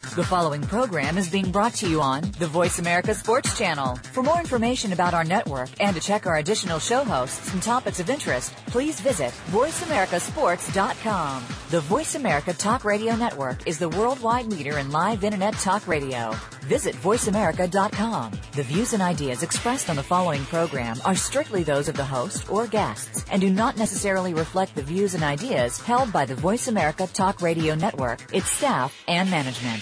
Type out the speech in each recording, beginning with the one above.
The following program is being brought to you on the Voice America Sports Channel. For more information about our network and to check our additional show hosts and topics of interest, please visit voiceamericasports.com. The Voice America Talk Radio Network is the worldwide leader in live Internet talk radio. Visit voiceamerica.com. The views and ideas expressed on the following program are strictly those of the host or guests and do not necessarily reflect the views and ideas held by the Voice America Talk Radio Network, its staff, and management.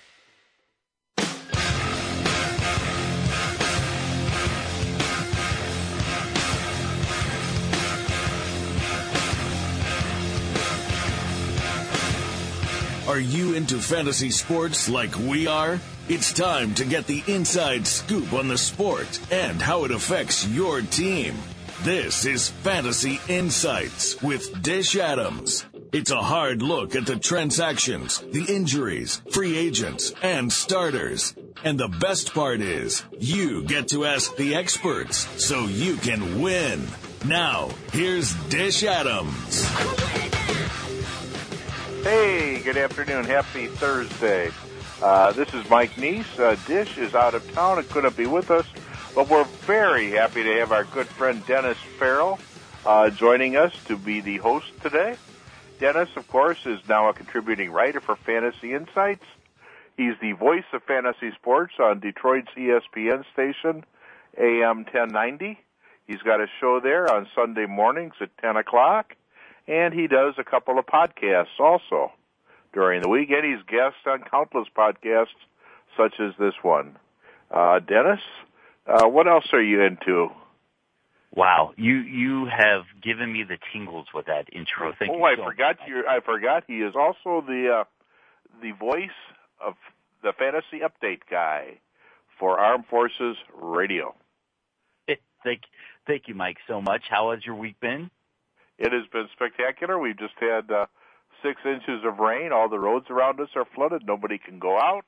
Are you into fantasy sports like we are? It's time to get the inside scoop on the sport and how it affects your team. This is Fantasy Insights with Dish Adams. It's a hard look at the transactions, the injuries, free agents, and starters. And the best part is, you get to ask the experts so you can win. Now, here's Dish Adams. Hey, good afternoon. Happy Thursday. This is Mike Neese. Dish is out of town and couldn't be with us, but we're very happy to have our good friend Dennis Farrell joining us to be the host today. Dennis, of course, is now a contributing writer for Fantasy Insights. He's the voice of fantasy sports on Detroit's ESPN station, AM 1090. He's got a show there on Sunday mornings at 10 o'clock. And he does a couple of podcasts also during the week, and he's guest on countless podcasts such as this one. Dennis, what else are you into? Wow, you have given me the tingles with that intro. Thank you. I forgot. He is also the voice of the fantasy update guy for Armed Forces Radio. Thank you, Mike, so much. How has your week been? It has been spectacular. We've just had 6 inches of rain. All the roads around us are flooded. Nobody can go out.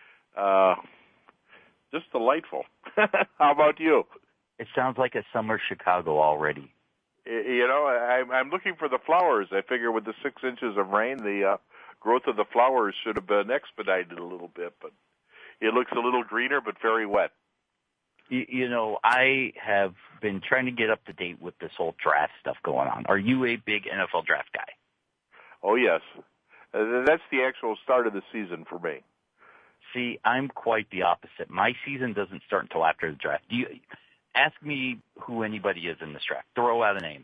Just delightful. How about you? It sounds like a summer Chicago already. You know, I'm looking for the flowers. I figure with the 6 inches of rain, the growth of the flowers should have been expedited a little bit. But it looks a little greener, but very wet. You know, I have been trying to get up to date with this whole draft stuff going on. Are you a big NFL draft guy? Oh, yes. That's the actual start of the season for me. See, I'm quite the opposite. My season doesn't start until after the draft. Ask me who anybody is in this draft. Throw out a name.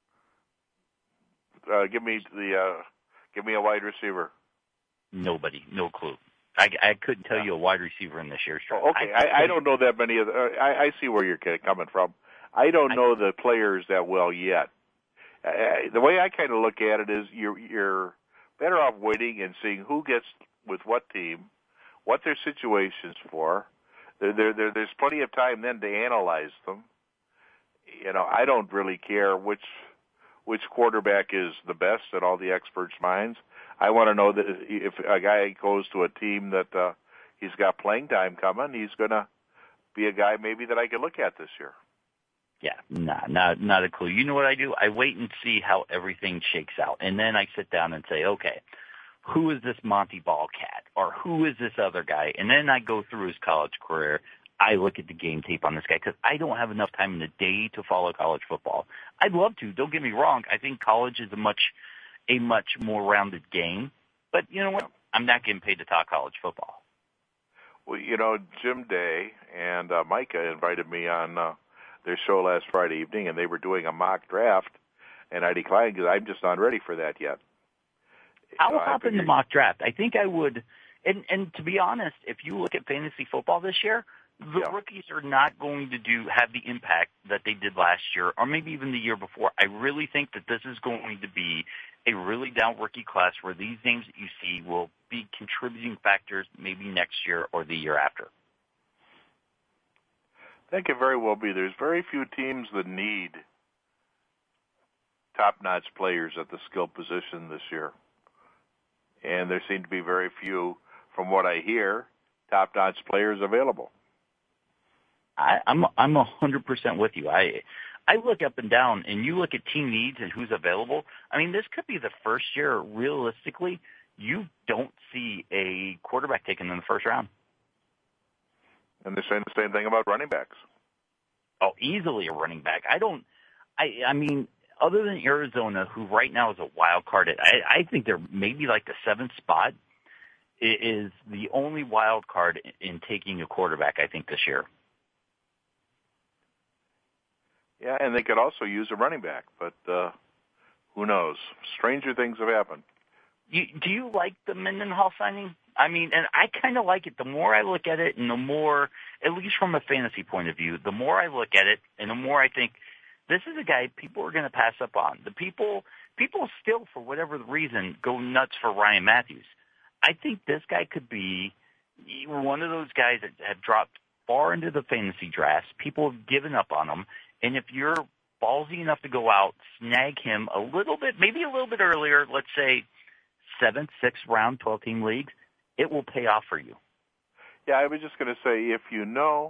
Give me a wide receiver. Nobody. No clue. I couldn't tell you a wide receiver in this year's draft. Okay, I don't know that many of the, I see where you're coming from. I don't know the players that well yet. The way I kind of look at it is you're better off waiting and seeing who gets with what team, what their situation's for. There's plenty of time then to analyze them. You know, I don't really care which quarterback is the best in all the experts' minds. I want to know that if a guy goes to a team that he's got playing time coming, he's going to be a guy maybe that I can look at this year. Yeah, not a clue. You know what I do? I wait and see how everything shakes out, and then I sit down and say, okay, who is this Monty Ball cat, or who is this other guy? And then I go through his college career. I look at the game tape on this guy because I don't have enough time in the day to follow college football. I'd love to. Don't get me wrong. I think college is a much more rounded game. But you know what? I'm not getting paid to talk college football. Well, you know, Jim Day and Micah invited me on their show last Friday evening, and they were doing a mock draft, and I declined because I'm just not ready for that yet. I'll hop in the mock draft. I think I would. And to be honest, if you look at fantasy football this year, the rookies are not going to have the impact that they did last year or maybe even the year before. I really think that this is going to be a really down rookie class where these names that you see will be contributing factors maybe next year or the year after. That could very well be. There's very few teams that need top-notch players at the skill position this year. And there seem to be very few, from what I hear, top-notch players available. I'm 100% with you. I look up and down, and you look at team needs and who's available. I mean, this could be the first year, realistically, you don't see a quarterback taken in the first round. And they're saying the same thing about running backs. Oh, easily a running back. I mean, other than Arizona, who right now is a wild card, I think they're maybe like the 7th spot is the only wild card in taking a quarterback, I think, this year. Yeah, and they could also use a running back, but who knows? Stranger things have happened. Do you like the Mendenhall signing? I mean, and I kind of like it. The more I look at it and the more, at least from a fantasy point of view, the more I look at it and the more I think this is a guy people are going to pass up on. The people still, for whatever reason, go nuts for Ryan Matthews. I think this guy could be one of those guys that have dropped far into the fantasy drafts. People have given up on him. And if you're ballsy enough to go out, snag him a little bit, maybe a little bit earlier, let's say 7th, 6th round, 12-team leagues, it will pay off for you. Yeah, I was just going to say, if you know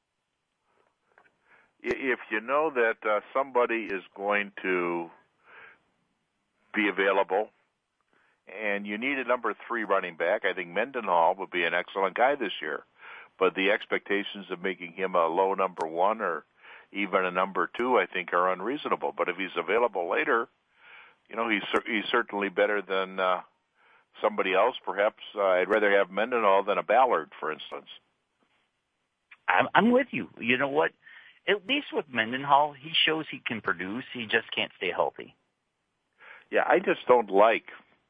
that somebody is going to be available and you need a number 3 running back, I think Mendenhall would be an excellent guy this year. But the expectations of making him a low number 1 or even a number 2, I think, are unreasonable. But if he's available later, he's certainly better than somebody else. Perhaps I'd rather have Mendenhall than a Ballard, for instance. I'm with you. You know what? At least with Mendenhall, he shows he can produce. He just can't stay healthy. Yeah, I just don't like.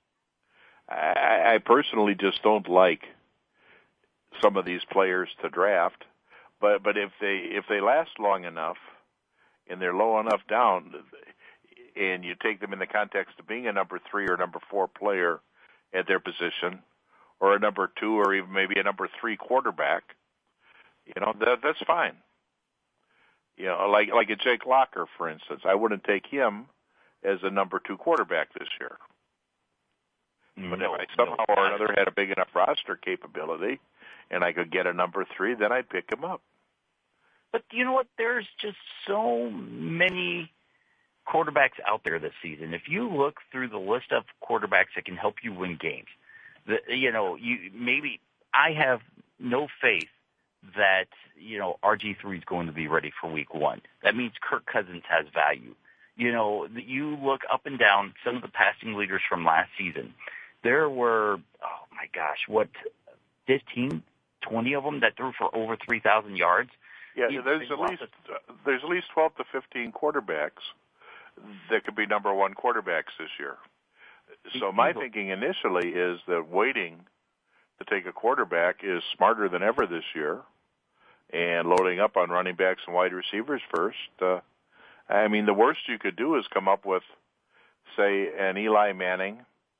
I personally just don't like some of these players to draft. But if they last long enough and they're low enough down, and you take them in the context of being a number 3 or number 4 player at their position, or a number 2 or even maybe a number 3 quarterback, that's fine. Like a Jake Locker, for instance, I wouldn't take him as a number 2 quarterback this year. But if I somehow or another had a big enough roster capability and I could get a number 3, then I'd pick him up. But you know what? There's just so many quarterbacks out there this season. If you look through the list of quarterbacks that can help you win games, I have no faith that RG3 is going to be ready for week 1. That means Kirk Cousins has value. You look up and down some of the passing leaders from last season. There were, 15, 20 of them that threw for over 3,000 yards. Yeah, there's at least 12 to 15 quarterbacks that could be number 1 quarterbacks this year. So my thinking initially is that waiting to take a quarterback is smarter than ever this year, and loading up on running backs and wide receivers first. The worst you could do is come up with, say, an Eli Manning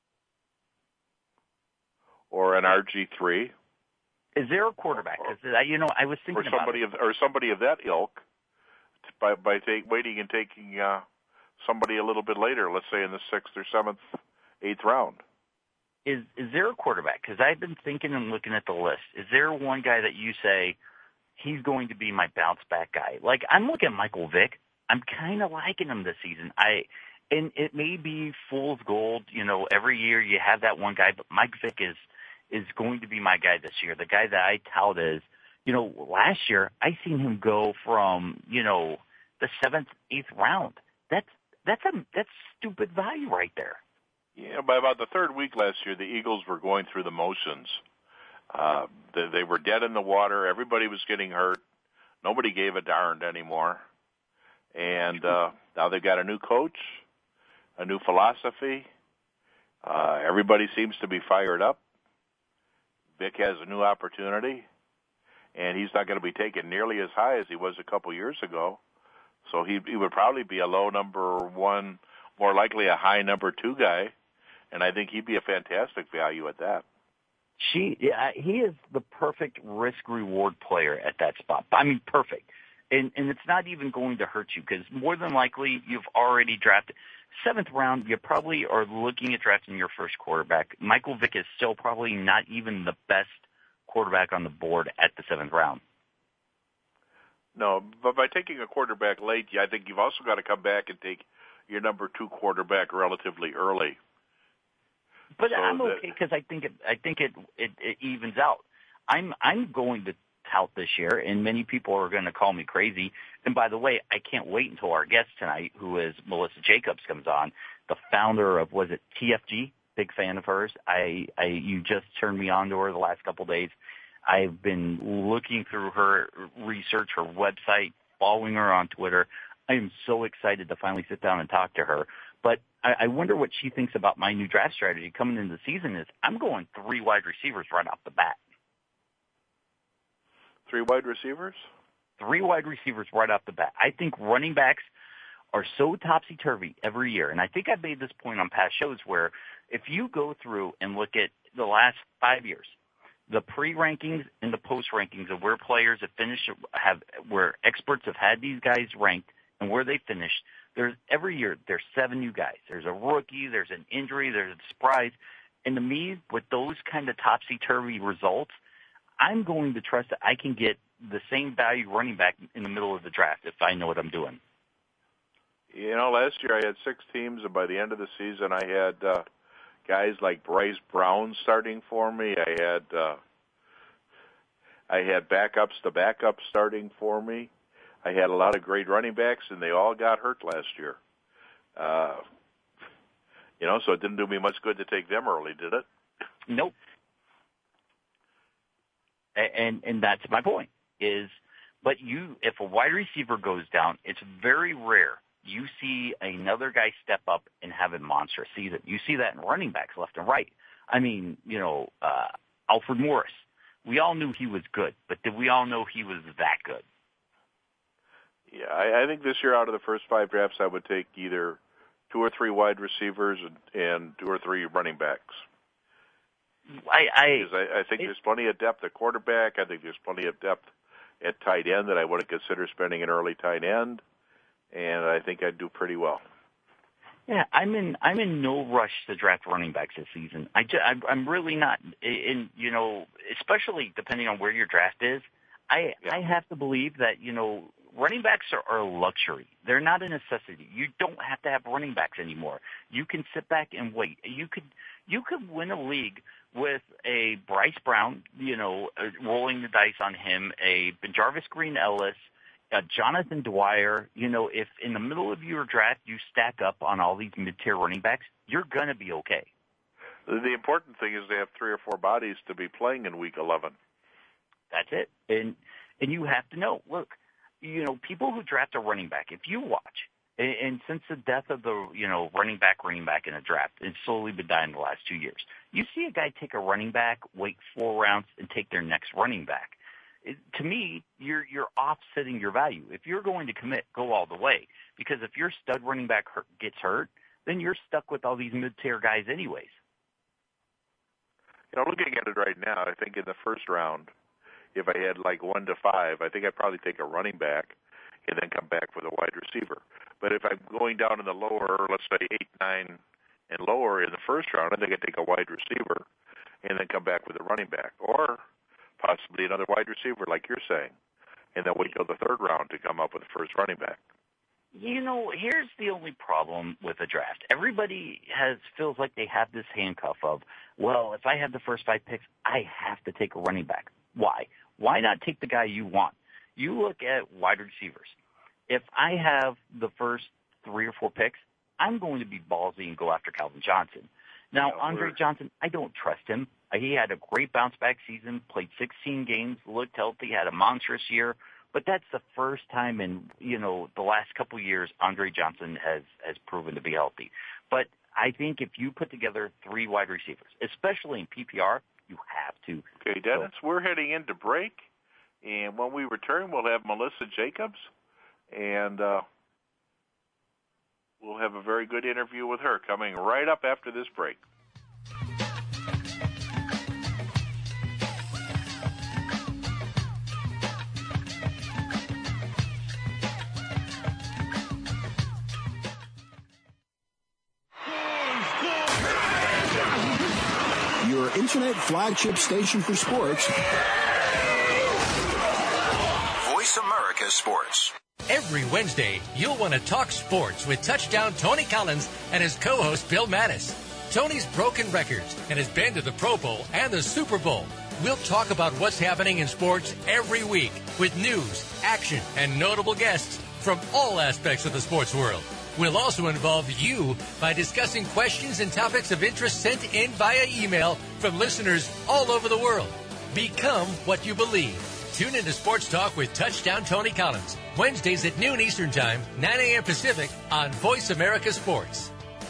or an RG3. Is there a quarterback? I was thinking or somebody of that ilk by waiting and taking somebody a little bit later, let's say in the 6th or 7th, 8th round. Is there a quarterback? Because I've been thinking and looking at the list. Is there one guy that you say he's going to be my bounce back guy? Like, I'm looking at Michael Vick. I'm kind of liking him this season. And it may be fool's gold. Every year you have that one guy, but Mike Vick is going to be my guy this year. The guy that I tout as, last year I seen him go from, the 7th, 8th round. That's stupid value right there. Yeah, by about the 3rd week last year, the Eagles were going through the motions. They were dead in the water. Everybody was getting hurt. Nobody gave a darn anymore. And now they've got a new coach, a new philosophy. Everybody seems to be fired up. Vic has a new opportunity, and he's not going to be taken nearly as high as he was a couple years ago. So he would probably be a low number 1, more likely a high number 2 guy, and I think he'd be a fantastic value at that. He is the perfect risk-reward player at that spot. I mean, perfect. And it's not even going to hurt you because more than likely you've already drafted. 7th round, you probably are looking at drafting your first quarterback. Michael Vick is still probably not even the best quarterback on the board at the 7th round. No, but by taking a quarterback late, I think you've also got to come back and take your number 2 quarterback relatively early. But so I'm okay because I think it evens out. I'm going to tout this year, and many people are going to call me crazy. And by the way, I can't wait until our guest tonight, who is Melissa Jacobs, comes on, the founder of, was it TFG? Big fan of hers. You just turned me on to her the last couple of days. I've been looking through her research, her website, following her on Twitter. I am so excited to finally sit down and talk to her. But I wonder what she thinks about my new draft strategy coming into the season. Is I'm going 3 wide receivers right off the bat. 3 wide receivers? 3 wide receivers right off the bat. I think running backs are so topsy-turvy every year. And I think I've made this point on past shows where if you go through and look at the last 5 years, the pre-rankings and the post-rankings of where players have finished, where experts have had these guys ranked and where they finished, every year there's 7 new guys. There's a rookie, there's an injury, there's a surprise. And to me, with those kind of topsy-turvy results, I'm going to trust that I can get the same value running back in the middle of the draft if I know what I'm doing. You know, last year I had 6 teams, and by the end of the season I had guys like Bryce Brown starting for me. I had backups to backups starting for me. I had a lot of great running backs, and they all got hurt last year. So it didn't do me much good to take them early, did it? Nope. And that's my point is, but if a wide receiver goes down, it's very rare you see another guy step up and have a monstrous season. You see that in running backs left and right. I mean, Alfred Morris, we all knew he was good, but did we all know he was that good? Yeah, I think this year out of the first 5 drafts, I would take either 2 or 3 wide receivers and 2 or 3 running backs. I think there's plenty of depth at quarterback. I think there's plenty of depth at tight end that I wouldn't consider spending an early tight end, and I think I'd do pretty well. Yeah, I'm in no rush to draft running backs this season. I'm really not. And especially depending on where your draft is, I have to believe that running backs are a luxury. They're not a necessity. You don't have to have running backs anymore. You can sit back and wait. You could win a league with a Bryce Brown, rolling the dice on him, a Jarvis Green-Ellis, a Jonathan Dwyer. If in the middle of your draft you stack up on all these mid-tier running backs, you're going to be okay. The important thing is to have 3 or 4 bodies to be playing in Week 11. That's it. And you have to know, look, people who draft a running back, if you watch, and since the death of the, running back in a draft, it's slowly been dying the last 2 years. You see a guy take a running back, wait 4 rounds, and take their next running back. To me, you're offsetting your value. If you're going to commit, go all the way. Because if your stud running back gets hurt, then you're stuck with all these mid-tier guys anyways. Looking at it right now, I think in the first round, if I had like 1 to 5, I think I'd probably take a running back and then come back with a wide receiver. But if I'm going down in the lower, let's say 8, 9, and lower in the first round, I think I'd take a wide receiver and then come back with a running back. Or possibly another wide receiver, like you're saying, and then wait till the 3rd round to come up with the first running back. Here's the only problem with a draft. Everybody feels like they have this handcuff of, well, if I have the first 5 picks, I have to take a running back. Why? Why not take the guy you want? You look at wide receivers. If I have the first 3 or 4 picks, I'm going to be ballsy and go after Calvin Johnson. Now, Andre Johnson, I don't trust him. He had a great bounce-back season, played 16 games, looked healthy, had a monstrous year. But that's the first time in, the last couple of years Andre Johnson has proven to be healthy. But I think if you put together 3 wide receivers, especially in PPR, you have to. Okay, Dennis, we're heading into break. And when we return, we'll have Melissa Jacobs. And we'll have a very good interview with her coming right up after this break. Your internet flagship station for sports. Voice America Sports. Every Wednesday, you'll want to talk sports with touchdown Tony Collins and his co-host Bill Mattis. Tony's broken records and has been to the Pro Bowl and the Super Bowl. We'll talk about what's happening in sports every week with news, action, and notable guests from all aspects of the sports world. We'll also involve you by discussing questions and topics of interest sent in via email from listeners all over the world. Become what you believe. Tune into Sports Talk with Touchdown Tony Collins, Wednesdays at noon Eastern Time, 9 a.m. Pacific on Voice America Sports.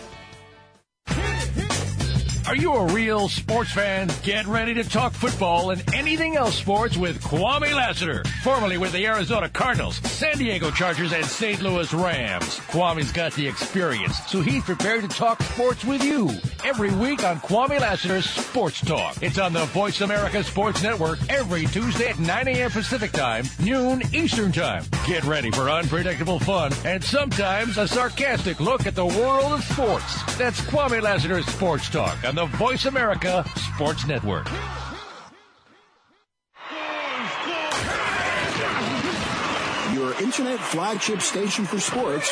Are you a real sports fan? Get ready to talk football and anything else sports with Kwame Lassiter, formerly with the Arizona Cardinals, San Diego Chargers, and St. Louis Rams. Kwame's got the experience, so he's prepared to talk sports with you every week on Kwame Lassiter's Sports Talk. It's on the Voice America Sports Network every Tuesday at 9 a.m. Pacific Time, noon Eastern Time. Get ready for unpredictable fun and sometimes a sarcastic look at the world of sports. That's Kwame Lassiter's Sports Talk on the Voice America Sports Network. Your internet flagship station for sports.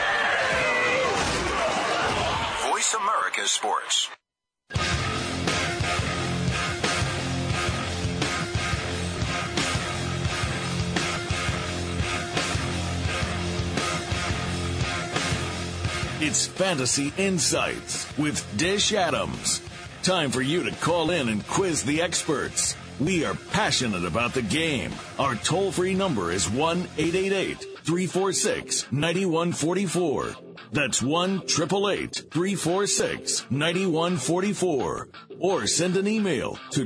Voice America Sports. It's Fantasy Insights with Dish Adams. Time for you to call in and quiz the experts. We are passionate about the game. Our toll-free number is 1-888-346-9144. That's 1-888-346-9144. Or send an email to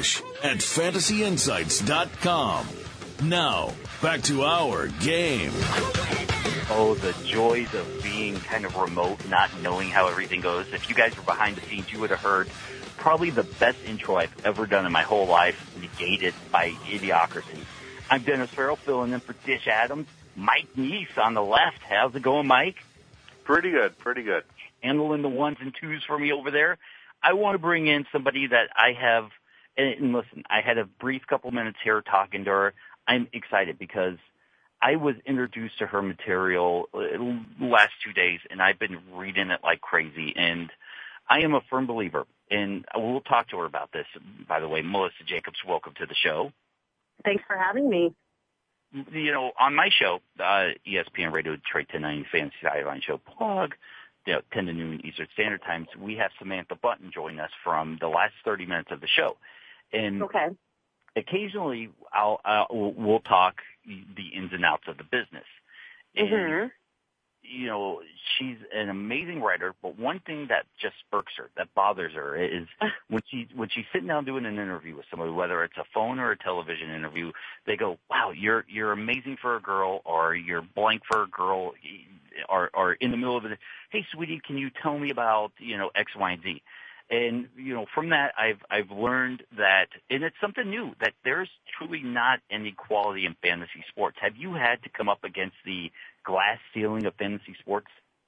dish@fantasyinsights.com. Now, back to our game. Oh, the joys of being kind of remote, not knowing how everything goes. If you guys were behind the scenes, you would have heard probably the best intro I've ever done in my whole life, negated by Idiocracy. I'm Dennis Farrell, filling in for Dish Adams. Mike Neese on the left. How's it going, Mike? Pretty good, pretty good. Handling the ones and twos for me over there. I want to bring in somebody that I have, and listen, I had a brief couple minutes here talking to her. I'm excited because I was introduced to her material last 2 days, and I've been reading it like crazy, and I am a firm believer, and we'll talk to her about this. By the way, Melissa Jacobs, welcome to the show. Thanks for having me. You know, on my show, ESPN Radio Detroit 1090 Fantasy Sideline Show plug, 10 to noon Eastern Standard Times, we have Samantha Button join us from the last 30 minutes of the show. And okay. Occasionally, we'll talk the ins and outs of the business. And, you know, she's an amazing writer, but one thing that just spurks her, that bothers her, is when she's sitting down doing an interview with somebody, whether it's a phone or a television interview, they go, "Wow, you're amazing for a girl," or "You're blank for a girl," or in the middle of it, "Hey, sweetie, can you tell me about, you know, X, Y, and Z?" And, you know, from that, I've learned that, and it's something new, that there's truly not any equality in fantasy sports. Have you had to come up against the glass ceiling of fantasy sports?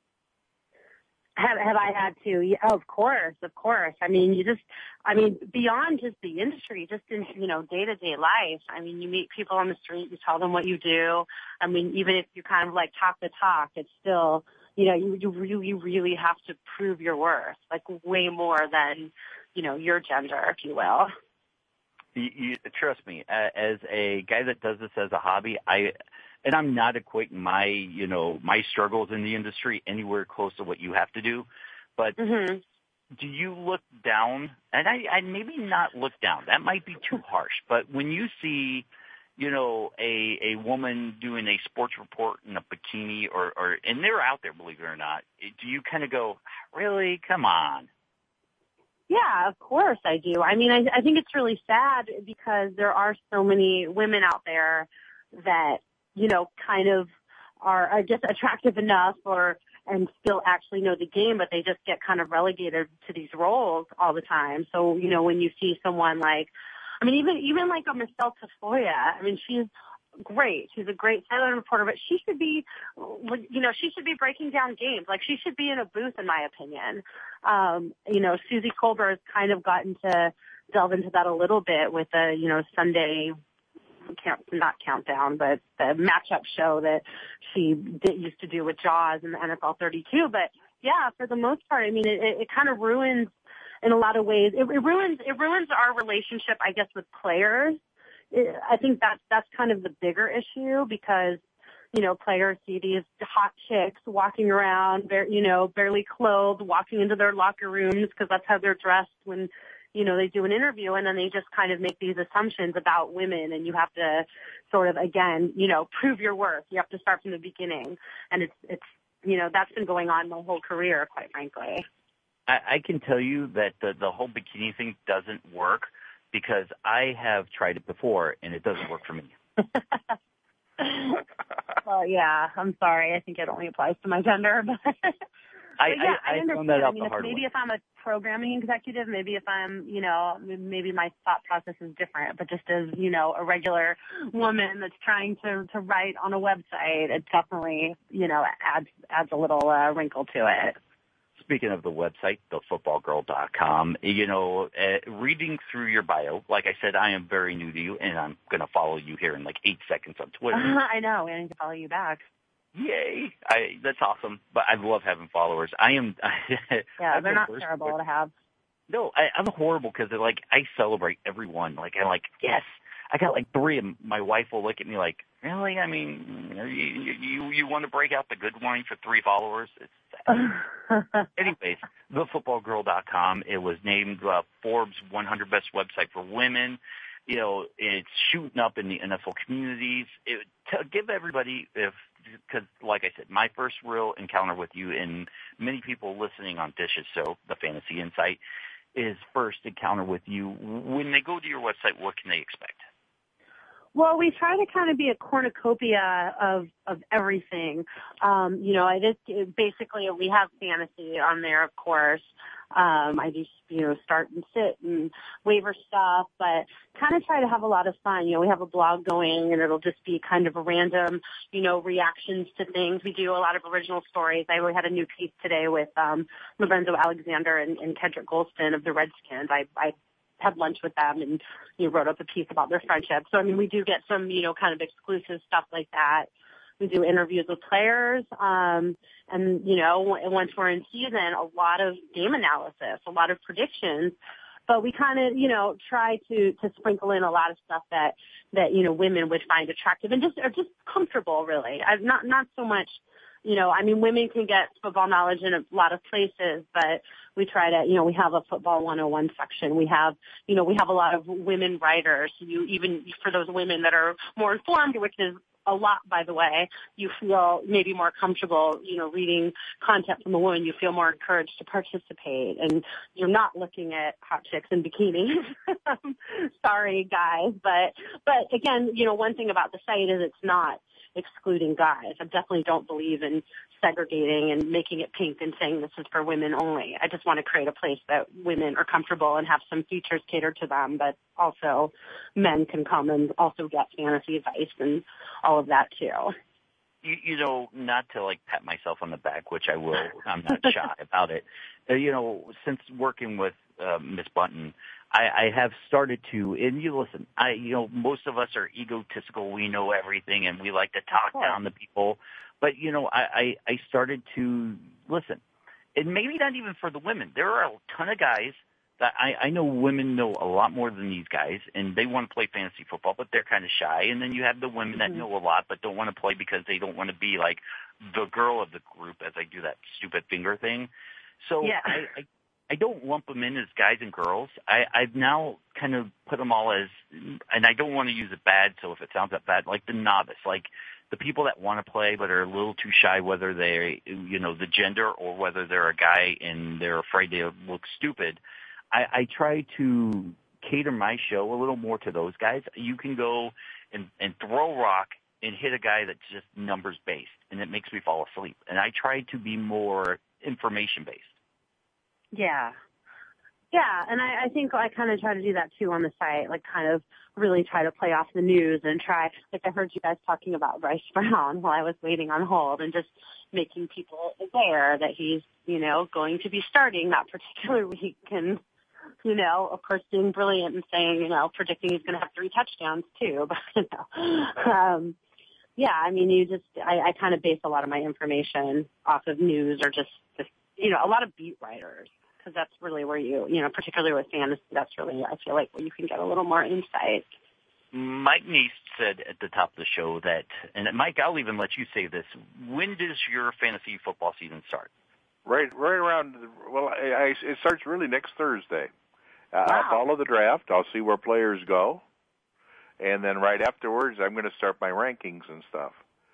Have I had to? Yeah, of course. I mean, beyond just the industry, just in, you know, day-to-day life. I mean, you meet people on the street, you tell them what you do. I mean, even if you kind of like talk the talk, it's still, you know, you really have to prove your worth, like way more than, you know, your gender, if you will. You trust me, as a guy that does this as a hobby, and I'm not equating my struggles in the industry anywhere close to what you have to do, but do you look down? And I maybe not look down. That might be too harsh, but when you see, you know, a woman doing a sports report in a bikini, or and they're out there, believe it or not, do you kind of go, really? Come on. Yeah, of course I do. I mean, I think it's really sad because there are so many women out there that, you know, kind of are just attractive enough and still actually know the game, but they just get kind of relegated to these roles all the time. So, you know, when you see someone like, I mean, even like a Michelle Tafoya, I mean, she's great. She's a great sideline reporter, but she should be, you know, she should be breaking down games. Like, she should be in a booth, in my opinion. You know, Susie Colbert has kind of gotten to delve into that a little bit with the, you know, Sunday, not countdown, but the matchup show that she used to do with Jaws and the NFL 32. But, Yeah, for the most part. I mean, it kind of ruins, in a lot of ways, it ruins our relationship, I guess, with players. I think that's kind of the bigger issue because, you know, players see these hot chicks walking around, barely clothed, walking into their locker rooms because that's how they're dressed when, you know, they do an interview, and then they just kind of make these assumptions about women, and you have to sort of, again, you know, prove your worth. You have to start from the beginning, and it's you know, that's been going on my whole career, quite frankly. I can tell you that the whole bikini thing doesn't work because I have tried it before, and it doesn't work for me. Well, yeah, I'm sorry. I think it only applies to my gender, but... I found that out the hard way. Maybe if I'm a programming executive, maybe if I'm, you know, maybe my thought process is different. But just as, you know, a regular woman that's trying to write on a website, it definitely, you know, adds a little wrinkle to it. Speaking of the website, thefootballgirl.com, you know, reading through your bio, like I said, I am very new to you, and I'm going to follow you here in like 8 seconds on Twitter. I know. I need to follow you back. Yay! That's awesome. But I love having followers. Yeah, they're not terrible to have. No, I'm horrible because like I celebrate everyone. Like I'm like, yes, I got like 3, and my wife will look at me like, really? I mean, you want to break out the good wine for 3 followers? It's sad. Anyways, thefootballgirl.com. It was named Forbes 100 Best Website for Women. You know, it's shooting up in the NFL communities. To give everybody, because like I said, my first real encounter with you, and many people listening on Dish's show, The Fantasy Insight, is first encounter with you. When they go to your website, what can they expect? Well, we try to kind of be a cornucopia of everything. You know, basically we have fantasy on there, of course. I just, you know, start and sit and waiver stuff, but kind of try to have a lot of fun. You know, we have a blog going, and it'll just be kind of a random, you know, reactions to things. We do a lot of original stories. I had a new piece today with Lorenzo Alexander and Kendrick Golston of the Redskins. I had lunch with them and, you know, wrote up a piece about their friendship. So, I mean, we do get some, you know, kind of exclusive stuff like that. We do interviews with players, and, you know, once we're in season, a lot of game analysis, a lot of predictions. But we kind of, you know, try to sprinkle in a lot of stuff that, you know, women would find attractive and just comfortable, really. Not so much, you know, I mean, women can get football knowledge in a lot of places, but we try to, you know, we have a football 101 section. We have, you know, we have a lot of women writers. Even for those women that are more informed, which is a lot, by the way, you feel maybe more comfortable, you know, reading content from a woman. You feel more encouraged to participate, and you're not looking at hot chicks in bikinis. Sorry, guys. But again, you know, one thing about the site is it's not excluding guys. I definitely don't believe in segregating and making it pink and saying this is for women only. I just want to create a place that women are comfortable and have some features catered to them, but also men can come and also get fantasy advice and all of that too. You know, not to like pat myself on the back, which I will. I'm not shy about it. You know, since working with Miss Bunton, I have started to, and you listen, you know, most of us are egotistical. We know everything, and we like to talk down to people. But, you know, I started to listen. And maybe not even for the women. There are a ton of guys that I know women know a lot more than these guys, and they want to play fantasy football, but they're kind of shy. And then you have the women that know a lot but don't want to play because they don't want to be like the girl of the group, as I do that stupid finger thing. So yeah. I don't lump them in as guys and girls. I've now kind of put them all as, and I don't want to use it bad, so if it sounds that bad, like the novice, like the people that want to play but are a little too shy, whether they're, you know, the gender or whether they're a guy and they're afraid to look stupid. I try to cater my show a little more to those guys. You can go and throw a rock and hit a guy that's just numbers based, and it makes me fall asleep. And I try to be more information based. Yeah. Yeah, and I think I kind of try to do that too on the site, like kind of really try to play off the news and try, like I heard you guys talking about Bryce Brown while I was waiting on hold, and just making people aware that he's, you know, going to be starting that particular week, and, you know, of course being brilliant and saying, you know, predicting he's going to have 3 touchdowns too, but, you know, yeah, I mean, I kind of base a lot of my information off of news or just a lot of beat writers, because that's really where particularly with fantasy, that's really, I feel like, where you can get a little more insight. Mike Neese said at the top of the show that, and Mike, I'll even let you say this, when does your fantasy football season start? Right around, it starts really next Thursday. Wow. I'll follow the draft. I'll see where players go. And then right afterwards, I'm going to start my rankings and stuff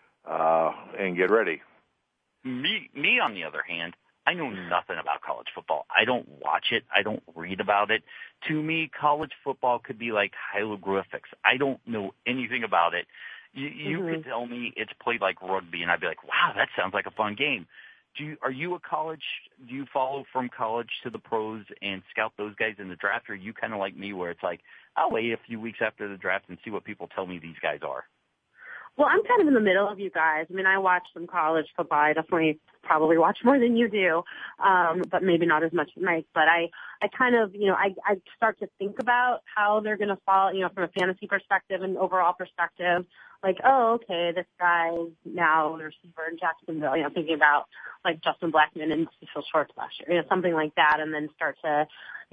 and get ready. Me, on the other hand, I know nothing about college football. I don't watch it. I don't read about it. To me, college football could be like hieroglyphics. I don't know anything about it. You could tell me it's played like rugby, and I'd be like, wow, that sounds like a fun game. Do you follow from college to the pros and scout those guys in the draft, or are you kind of like me where it's like, I'll wait a few weeks after the draft and see what people tell me these guys are? Well, I'm kind of in the middle of you guys. I mean, I watch some college football. I definitely probably watch more than you do, but maybe not as much as Mike. But I kind of, I start to think about how they're going to fall, from a fantasy perspective and overall perspective. Like, oh, okay, this guy's now the receiver in Jacksonville. Thinking about like Justin Blackmon and Cecil Shorts last year, something like that, and then start to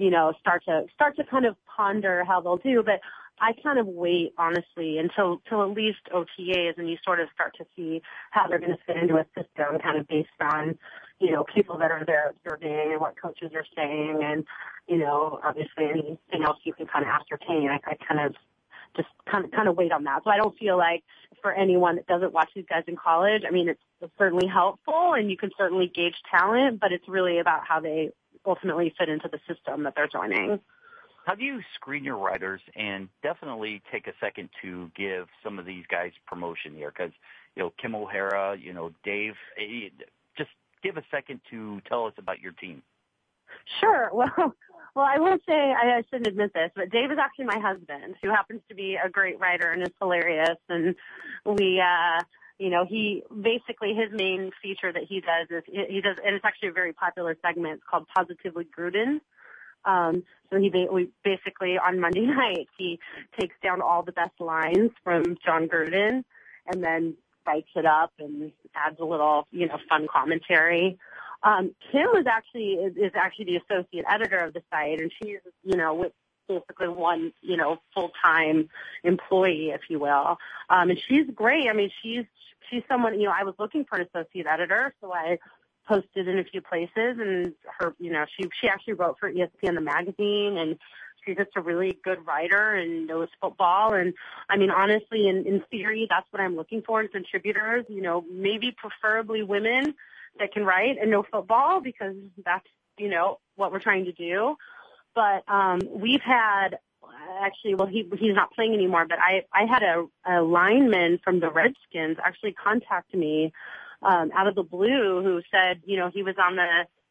kind of ponder how they'll do. But I kind of wait, honestly, until at least OTAs, and you sort of start to see how they're going to fit into a system, kind of based on, people that are there observing and what coaches are saying, and, obviously anything else you can kind of ascertain. I kind of just kind of wait on that. So I don't feel like for anyone that doesn't watch these guys in college, I mean, it's certainly helpful, and you can certainly gauge talent, but it's really about how they ultimately fit into the system that they're joining. How do you screen your writers, and definitely take a second to give some of these guys promotion here? Because, Kim O'Hara, Dave, just give a second to tell us about your team. Sure. Well, I will say, I shouldn't admit this, but Dave is actually my husband, who happens to be a great writer and is hilarious. And we, he basically, his main feature that he does is, and it's actually a very popular segment. It's called Positively Gruden. So we basically on Monday night, he takes down all the best lines from John Gruden and then writes it up and adds a little, fun commentary. Kim is actually the associate editor of the site, and she's, with basically one, full-time employee, if you will. And she's great. I mean, she's someone, I was looking for an associate editor, so I posted in a few places, and her, she actually wrote for ESPN the magazine, and she's just a really good writer and knows football. And I mean, honestly, in theory, that's what I'm looking for in contributors, maybe preferably women that can write and know football, because that's, what we're trying to do. But we've had, actually, well, he's not playing anymore, but I had a lineman from the Redskins actually contact me out of the blue, who said, he was on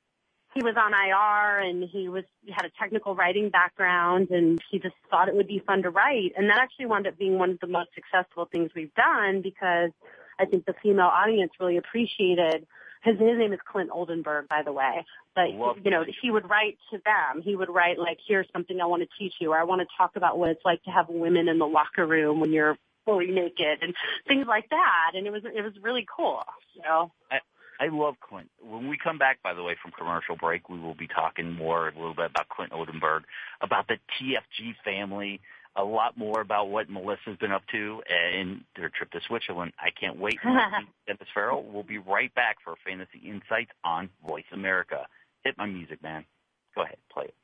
IR, and he had a technical writing background, and he just thought it would be fun to write. And that actually wound up being one of the most successful things we've done, because I think the female audience really appreciated. His name is Clint Oldenburg, by the way. But, he would write to them. He would write, like, here's something I want to teach you, or I want to talk about what it's like to have women in the locker room when you're fully naked, and things like that. And it was really cool. I love Clint. When we come back, by the way, from commercial break, we will be talking more a little bit about Clint Oldenburg, about the TFG family, a lot more about what Melissa's been up to in their trip to Switzerland. I can't wait. Dennis Farrell. We'll be right back for Fantasy Insights on Voice America. Hit my music, man. Go ahead, play it.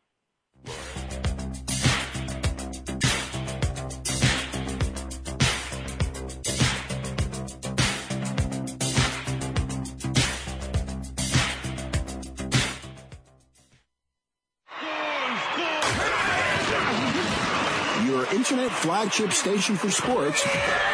Your internet flagship station for sports.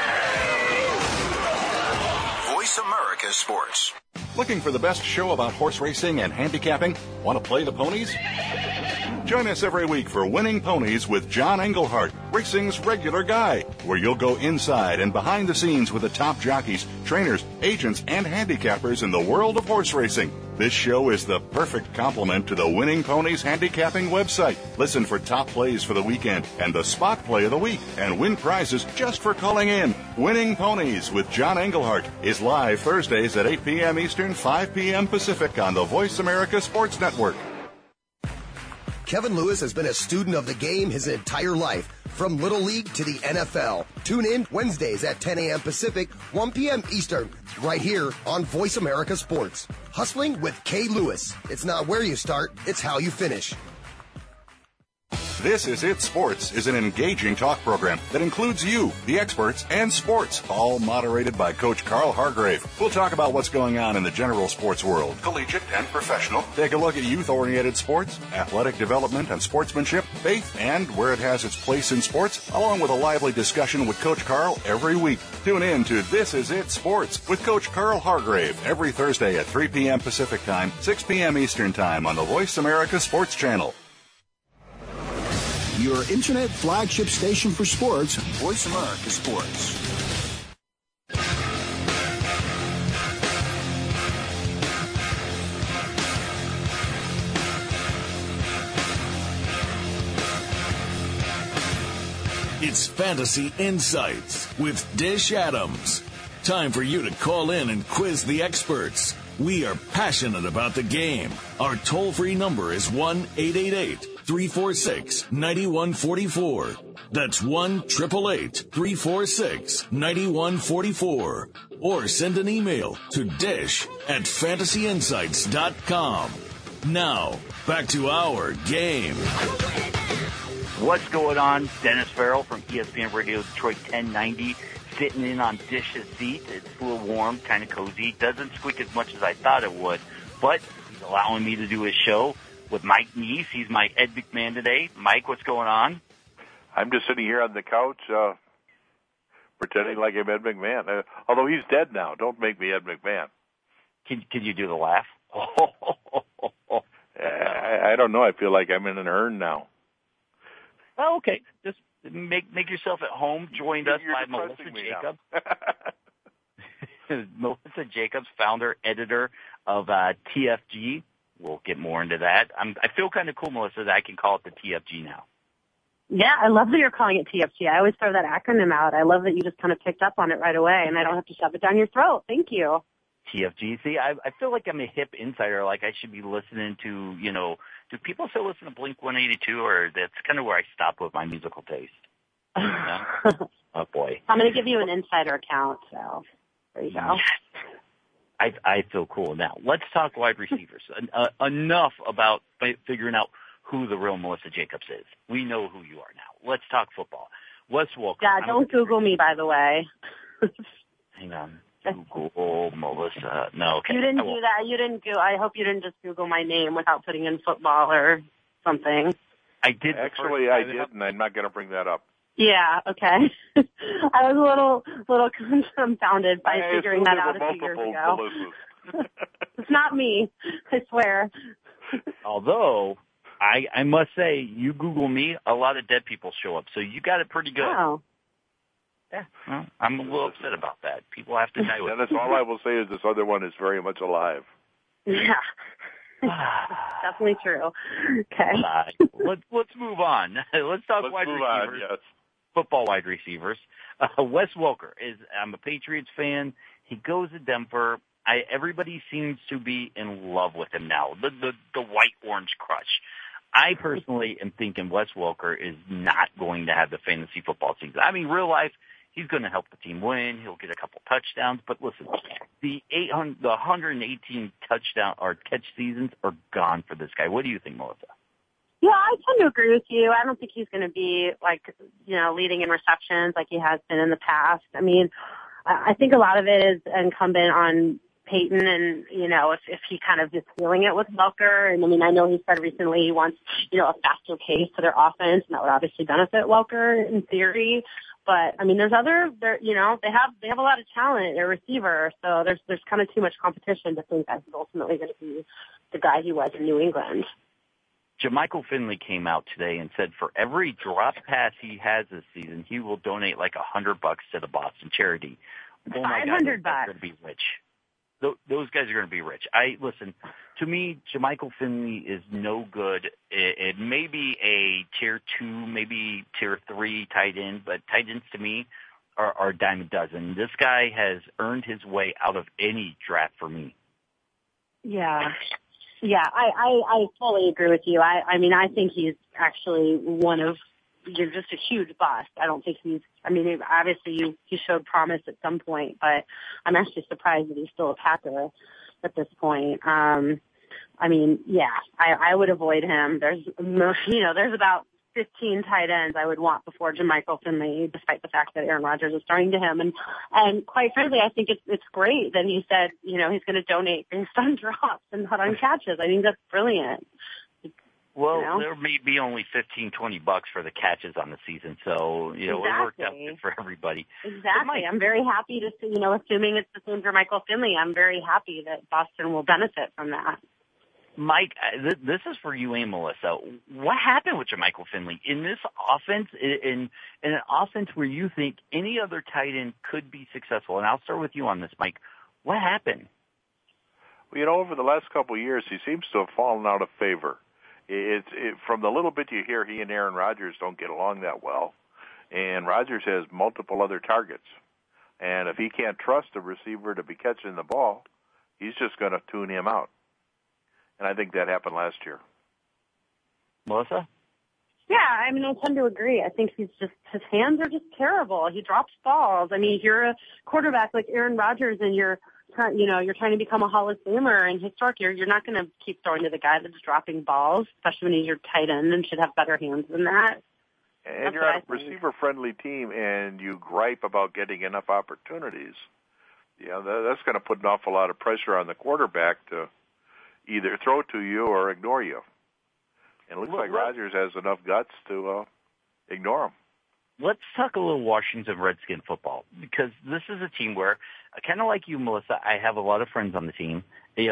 Voice America Sports. Looking for the best show about horse racing and handicapping? Want to play the ponies? Join us every week for Winning Ponies with John Englehart, racing's regular guy, where you'll go inside and behind the scenes with the top jockeys, trainers, agents, and handicappers in the world of horse racing. This show is the perfect complement to the Winning Ponies handicapping website. Listen for top plays for the weekend and the spot play of the week, and win prizes just for calling in. Winning Ponies with John Englehart is live Thursdays at 8 p.m. Eastern, 5 p.m. Pacific on the Voice America Sports Network. Kevin Lewis has been a student of the game his entire life, from Little League to the NFL. Tune in Wednesdays at 10 a.m. Pacific, 1 p.m. Eastern, right here on Voice America Sports. Hustling with Kay Lewis. It's not where you start, it's how you finish. This Is It Sports is an engaging talk program that includes you, the experts, and sports, all moderated by Coach Carl Hargrave. We'll talk about what's going on in the general sports world, collegiate and professional. Take a look at youth-oriented sports, athletic development and sportsmanship, faith, and where it has its place in sports, along with a lively discussion with Coach Carl every week. Tune in to This Is It Sports with Coach Carl Hargrave every Thursday at 3 p.m. Pacific Time, 6 p.m. Eastern Time on the Voice America Sports Channel. Your internet flagship station for sports, Voice America Sports. It's Fantasy Insights with Dish Adams. Time for you to call in and quiz the experts. We are passionate about the game. Our toll-free number is 1-888-346-9144. That's 1-888-346-9144. Or send an email to dish@fantasyinsights.com. Now, back to our game. What's going on? Dennis Farrell from ESPN Radio Detroit 1090, sitting in on Dish's seat. It's a little warm, kind of cozy. Doesn't squeak as much as I thought it would, but he's allowing me to do his show with Mike Neese. He's my Ed McMahon today. Mike, what's going on? I'm just sitting here on the couch, pretending like I'm Ed McMahon. Although he's dead now. Don't make me Ed McMahon. Can you do the laugh? I don't know. I feel like I'm in an urn now. Oh, okay. Just make yourself at home. Joined us by Melissa Jacobs. Melissa Jacobs, founder, editor of TFG. We'll get more into that. I feel kind of cool, Melissa, that I can call it the TFG now. Yeah, I love that you're calling it TFG. I always throw that acronym out. I love that you just kind of picked up on it right away, and I don't have to shove it down your throat. Thank you. TFG. See, I feel like I'm a hip insider. Like I should be listening to, do people still listen to Blink-182, or that's kind of where I stop with my musical taste? Oh, boy. I'm going to give you an insider account, so there you go. I feel cool. Now, let's talk wide receivers. Enough about figuring out who the real Melissa Jacobs is. We know who you are now. Let's talk football. Wes Welker. Yeah, don't Google me, by the way. Hang on. Google Melissa. No, okay. You didn't do that. You didn't go. I hope you didn't just Google my name without putting in football or something. I did. Actually, I did, and I'm not going to bring that up. Yeah, okay. I was a little confounded by figuring that out a few years ago. It's not me, I swear. Although, I must say, you Google me, a lot of dead people show up, so you got it pretty good. Oh. Yeah, well, I'm a little upset about that. People have to die with it. That's all I will say is this other one is very much alive. Yeah. Definitely true. Okay. Let's move on. Let's talk wide receivers. Yes. Football wide receivers. Wes Welker I'm a Patriots fan. He goes to Denver. Everybody seems to be in love with him now. The white-orange crush. I personally am thinking Wes Welker is not going to have the fantasy football season. I mean, real life, he's going to help the team win. He'll get a couple touchdowns. But listen, the 118 touchdown or catch seasons are gone for this guy. What do you think, Melissa? Yeah, I tend to agree with you. I don't think he's going to be leading in receptions like he has been in the past. I mean, I think a lot of it is incumbent on Peyton and, if he kind of is feeling it with Welker. And I mean, I know he said recently he wants, a faster pace to their offense, and that would obviously benefit Welker in theory. But I mean, they have a lot of talent at receiver, so there's kind of too much competition to think that he's ultimately going to be the guy he was in New England. Jermichael Finley came out today and said for every drop pass he has this season, he will donate like $100 to the Boston charity. Oh my God, those guys are going to be rich. Those guys are going to be rich. Listen, to me, Jermichael Finley is no good. It may be a tier 2, maybe tier 3 tight end, but tight ends to me are a dime a dozen. This guy has earned his way out of any draft for me. Yeah. Yeah, I fully agree with you. I mean, I think he's actually you're just a huge bust. I don't think obviously he showed promise at some point, but I'm actually surprised that he's still a Packer at this point. I mean, yeah, I would avoid him. There's about 15 tight ends I would want before JaMychal Finley, despite the fact that Aaron Rodgers is throwing to him. And quite frankly, I think it's great that he said, he's going to donate based on drops and not on catches. I think that's brilliant. Well, there may be only $15-20 for the catches on the season, so exactly. It worked out good for everybody. Exactly. I'm very happy to see, assuming it's the same for Michael Finley, I'm very happy that Boston will benefit from that. Mike, this is for you and Melissa. What happened with JaMychal Finley in this offense, in an offense where you think any other tight end could be successful? And I'll start with you on this, Mike. What happened? Well, over the last couple of years, he seems to have fallen out of favor. From the little bit you hear, he and Aaron Rodgers don't get along that well. And Rodgers has multiple other targets. And if he can't trust a receiver to be catching the ball, he's just going to tune him out. And I think that happened last year. Melissa? Yeah, I mean, I tend to agree. I think his hands are just terrible. He drops balls. I mean, if you're a quarterback like Aaron Rodgers and you're trying to become a Hall of Famer and historic, you're not going to keep throwing to the guy that's dropping balls, especially when he's your tight end and should have better hands than that. And that's you're on a receiver-friendly team and you gripe about getting enough opportunities. That's going to put an awful lot of pressure on the quarterback to either throw to you or ignore you. And it looks like Rodgers has enough guts to ignore him. Let's talk a little Washington Redskin football, because this is a team where, kind of like you, Melissa, I have a lot of friends on the team. They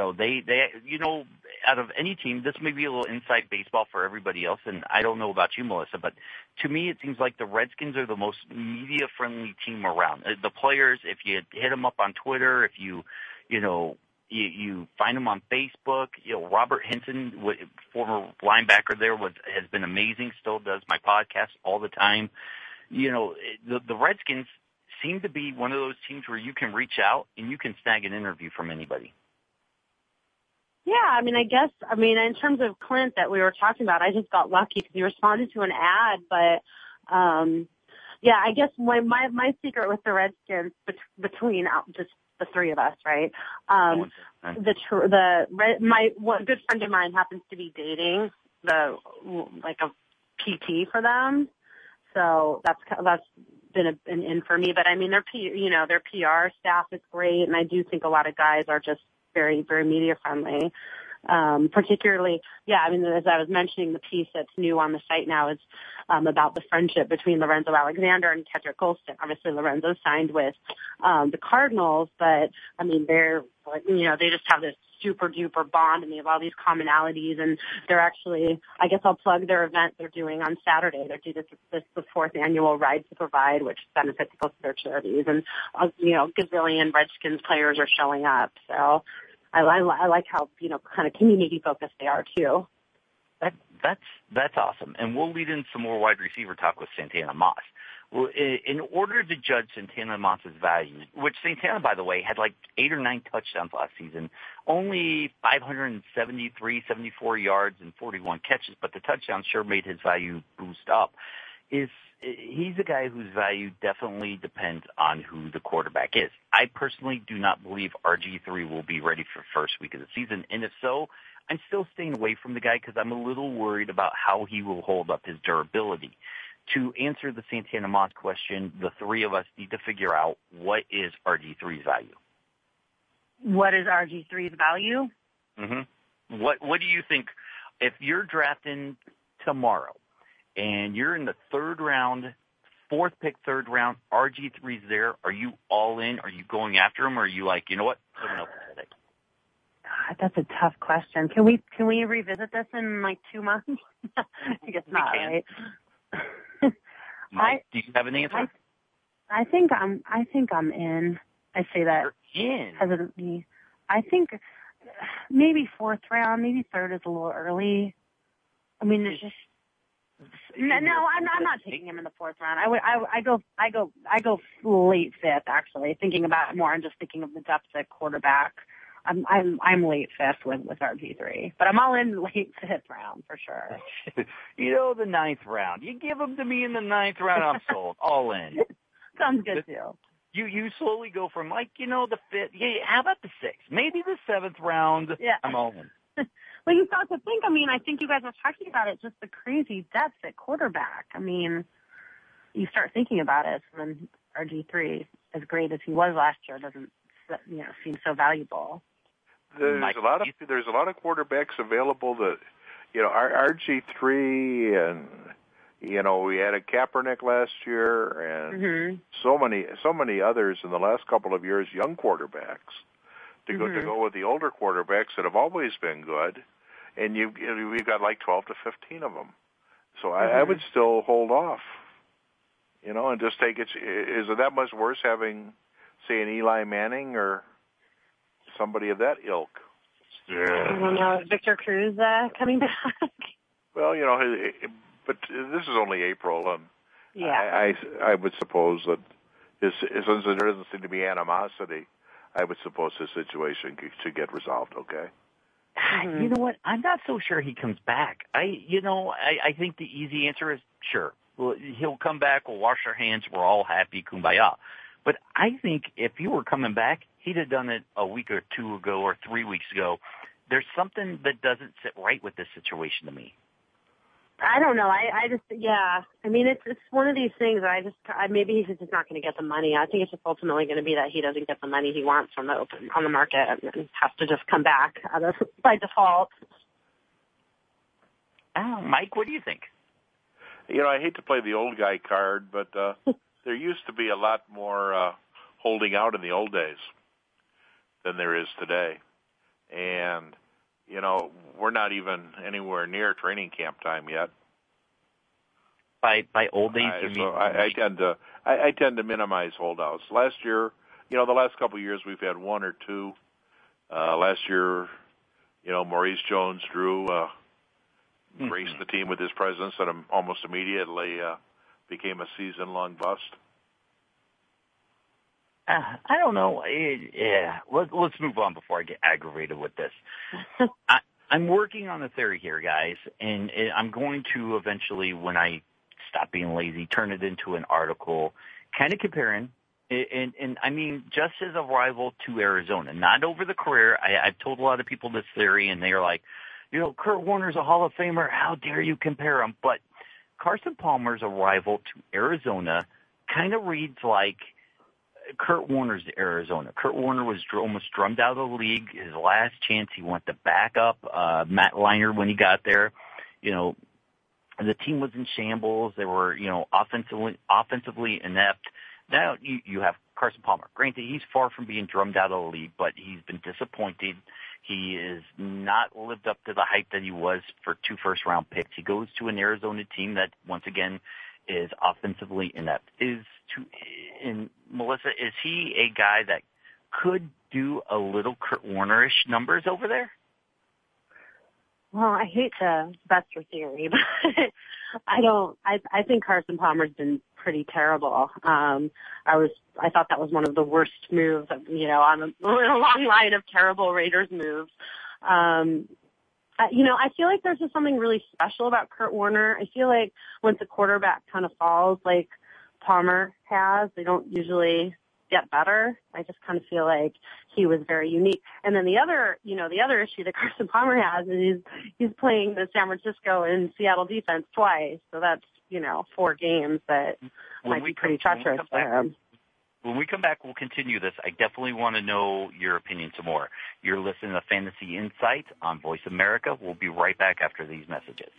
out of any team, this may be a little inside baseball for everybody else, and I don't know about you, Melissa, but to me it seems like the Redskins are the most media-friendly team around. The players, if you hit them up on Twitter, if you find him on Facebook. Robert Hinton, former linebacker there, has been amazing, still does my podcast all the time. The Redskins seem to be one of those teams where you can reach out and you can snag an interview from anybody. Yeah, I mean, in terms of Clint that we were talking about, I just got lucky because he responded to an ad, but I guess my secret with the Redskins between just the three of us, right? My one good friend of mine happens to be dating a PT for them, so that's been an in for me. But I mean, their PR staff is great, and I do think a lot of guys are just very, very media friendly. Particularly, I mean, as I was mentioning, the piece that's new on the site now is about the friendship between Lorenzo Alexander and Kedrick Golston. Obviously, Lorenzo signed with the Cardinals, but I mean, they just have this super duper bond, and they have all these commonalities. And they're actually, I guess I'll plug their event they're doing on Saturday. They're doing the 4th annual Ride to Provide, which benefits both of their charities. And gazillion Redskins players are showing up. So I like how, kind of community focused they are too. That's awesome. And we'll lead in some more wide receiver talk with Santana Moss. Well, in order to judge Santana Moss's value, which Santana, by the way, had like 8 or 9 touchdowns last season, only 74 yards and 41 catches, but the touchdowns sure made his value boost up. He's a guy whose value definitely depends on who the quarterback is. I personally do not believe RG3 will be ready for first week of the season, and if so, I'm still staying away from the guy because I'm a little worried about how he will hold up his durability. To answer the Santana Moss question, the three of us need to figure out what is RG3's value. What is RG3's value? Mm-hmm. What do you think, if you're drafting tomorrow and you're in the 3rd round, 4th pick, 3rd round, RG3's there, are you all in? Are you going after him? Or are you like, you know what, someone else is today? God, that's a tough question. Can we revisit this in like 2 months? I guess not, right? Mike, do you have an answer? I think I'm in. I say that hesitantly. I think maybe 4th round, maybe 3rd is a little early. I mean, it's just No, I'm not taking him in the 4th round. I go late 5th, actually, thinking about it more and just thinking of the depth at quarterback. I'm late 5th with RG3, but I'm all in late 5th round for sure. The 9th round. You give them to me in the 9th round, I'm sold. All in. Sounds good too. You slowly go from the 5th. Yeah, how about the 6th? Maybe the 7th round. Yeah. I'm all in. Well, you start to think. I think you guys were talking about it. Just the crazy depth at quarterback. You start thinking about it, and then RG3, as great as he was last year, doesn't seem so valuable. There's a lot of quarterbacks available that, RG3 and, we had a Kaepernick last year and so many others in the last couple of years, young quarterbacks to go with the older quarterbacks that have always been good. And we've got like 12 to 15 of them. So I would still hold off, and just take it. Is it that much worse having, say, an Eli Manning or somebody of that ilk? I don't know. Is Victor Cruz coming back? Well, but this is only April. Yeah. I would suppose that since there doesn't seem to be animosity, I would suppose his situation should get resolved, okay? You know what? I'm not so sure he comes back. I think the easy answer is sure. Well, he'll come back. We'll wash our hands. We're all happy. Kumbaya. But I think if he were coming back, he'd have done it a week or 2 ago or 3 weeks ago. There's something that doesn't sit right with this situation to me. I don't know. It's one of these things that maybe he's just not going to get the money. I think it's just ultimately going to be that he doesn't get the money he wants on the market and has to just come back by default. Mike, what do you think? I hate to play the old guy card, but there used to be a lot more holding out in the old days than there is today. And we're not even anywhere near training camp time yet. By old days, you mean? I tend to minimize holdouts. Last year, the last couple of years we've had 1 or 2. Last year, Maurice Jones-Drew graced the team with his presence and almost immediately became a season-long bust. I don't know. Let's move on before I get aggravated with this. I'm working on a theory here, guys, and I'm going to eventually, when I stop being lazy, turn it into an article, kind of comparing, and I mean, just as a rival to Arizona, not over the career. I've told a lot of people this theory, and they're like, Kurt Warner's a Hall of Famer. How dare you compare him? But Carson Palmer's a rival to Arizona kind of reads like Kurt Warner's to Arizona. Kurt Warner was almost drummed out of the league. His last chance, he went to back up Matt Leinart when he got there. The team was in shambles. They were, offensively inept. Now you have Carson Palmer. Granted, he's far from being drummed out of the league, but he's been disappointed. He is not lived up to the hype that he was for 2 first-round picks. He goes to an Arizona team that, once again, is offensively inept. And Melissa, is he a guy that could do a little Kurt Warner-ish numbers over there? Well, I hate to bust your theory, but I think Carson Palmer's been pretty terrible. I thought that was one of the worst moves, on a long line of terrible Raiders moves. I feel like there's just something really special about Kurt Warner. I feel like once a quarterback kind of falls like Palmer has, they don't usually get better. I just kind of feel like he was very unique. And then the other issue that Carson Palmer has is he's playing the San Francisco and Seattle defense twice. So that's, 4 games that might be pretty treacherous for him. When we come back, we'll continue this. I definitely want to know your opinion some more. You're listening to Fantasy Insights on Voice America. We'll be right back after these messages.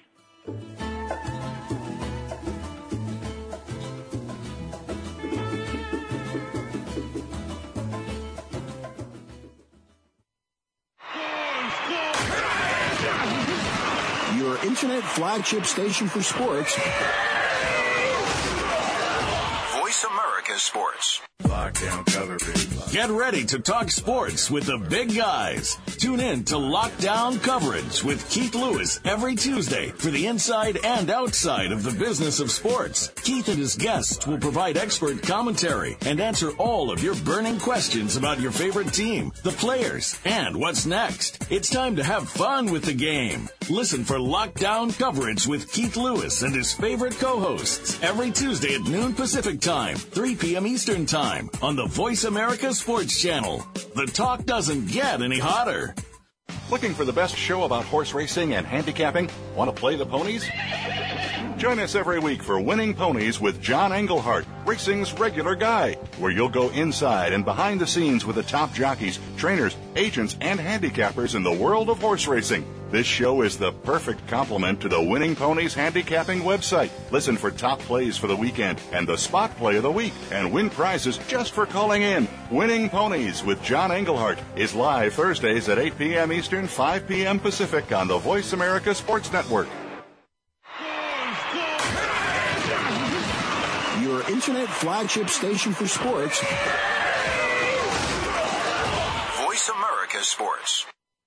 Your internet flagship station for sports. Voice America Sports. Lockdown coverage. Get ready to talk sports with the big guys. Tune in to Lockdown Coverage with Keith Lewis every Tuesday for the inside and outside of the business of sports. Keith and his guests will provide expert commentary and answer all of your burning questions about your favorite team, the players, and what's next. It's time to have fun with the game. Listen for Lockdown Coverage with Keith Lewis and his favorite co-hosts every Tuesday at noon Pacific Time, 3 p.m. Eastern Time on the Voice America Sports Channel. The talk doesn't get any hotter. Looking for the best show about horse racing and handicapping? Want to play the ponies? Join us every week for Winning Ponies with John Englehart, racing's regular guy, where you'll go inside and behind the scenes with the top jockeys, trainers, agents, and handicappers in the world of horse racing. This show is the perfect complement to the Winning Ponies handicapping website. Listen for top plays for the weekend and the spot play of the week and win prizes just for calling in. Winning Ponies with John Englehart is live Thursdays at 8 p.m. Eastern, 5 p.m. Pacific on the Voice America Sports Network. Your internet flagship station for sports. Voice America Sports.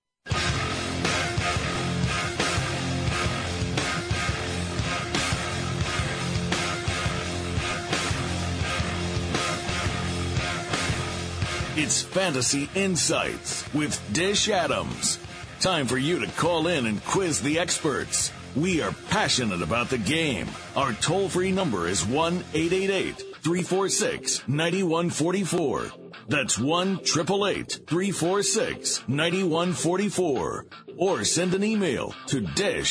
It's Fantasy Insights with Dish Adams. Time for you to call in and quiz the experts. We are passionate about the game. Our toll-free number is 1-888-346-9144. That's 1-888-346-9144. Or send an email to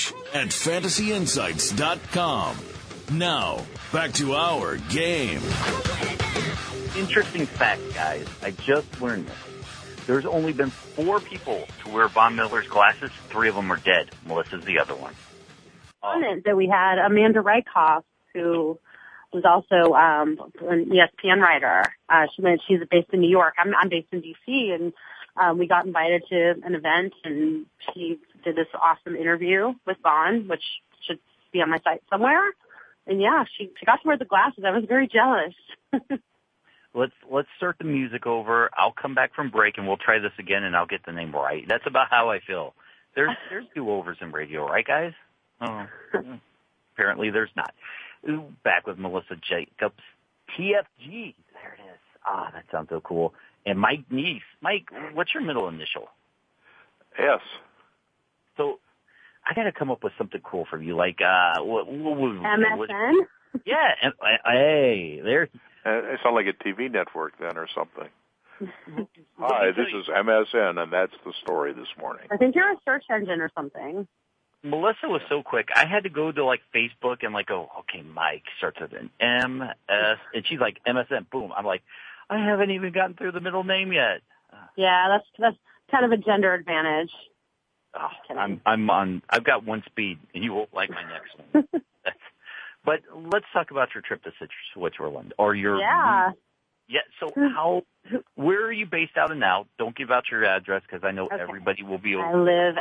dish@fantasyinsights.com. Now, back to our game. Interesting fact, guys. I just learned this. There's only been 4 people to wear Von Miller's glasses. 3 of them are dead. Melissa's the other one. That we had Amanda Rykoff, who was also an ESPN writer. She's based in New York. I'm based in D.C., and we got invited to an event, and she did this awesome interview with Vaughn, which should be on my site somewhere. And yeah, she got to wear the glasses. I was very jealous. Let's start the music over. I'll come back from break, and we'll try this again, and I'll get the name right. That's about how I feel. There's do-overs in radio, right, guys? Oh, apparently there's not. Back with Melissa Jacobs, TFG. There it is. Ah, that sounds so cool. And Mike Neese. Mike, what's your middle initial? S. So I got to come up with something cool for you, like MSN? Yeah. Hey, there. It sounds like a TV network then or something. Hi, this is MSN, and that's the story this morning. I think you're a search engine or something. Melissa was so quick. I had to go to like Facebook and like go, okay, Mike starts with an M-S, and she's like MSN. Boom. I'm like, I haven't even gotten through the middle name yet. Yeah, that's kind of a gender advantage. Oh, I've got one speed, and you won't like my next one. But let's talk about your trip to Switzerland or your. Yeah. Yeah. So where are you based out of now? Don't give out your address because I know everybody will be over. I live